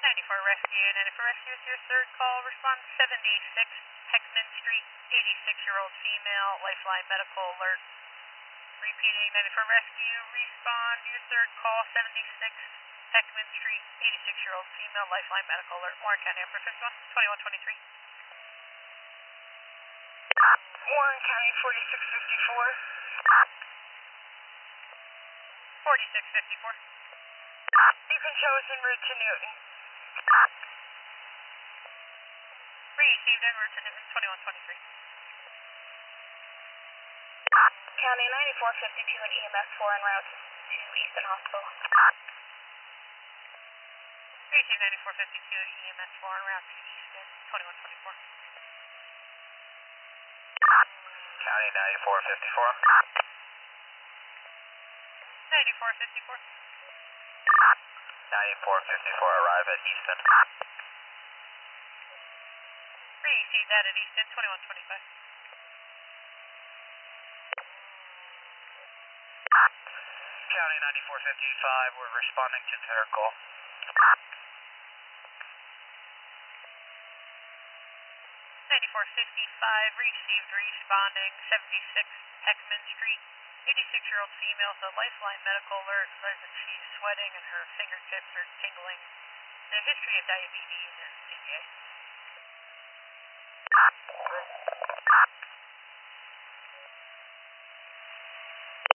94 Rescue, 94 Rescue is your third call. Respond 76 Heckman Street, 86-year-old female, Lifeline medical alert. Repeating, 94 Rescue, respond your third call, 76 Heckman Street, 86-year-old female, Lifeline medical alert. Warren County, Amber 51, 2123. Warren County, 4654. 4654. You can show us en route to Newton. Received en route to Newton, 2123. County 9452 and EMS 4 en route to Easton Hospital. Received 9452, EMS 4 en route to Easton, 2124. County 9454. 9454. 9454, arrive at Easton. Received that at Easton, 2125. County 9455, we're responding to third call. 9455, received, responding, 76 Heckman Street, 86-year-old female, the Lifeline medical alert says that she's sweating and her fingertips are tingling. The history of diabetes and CPA.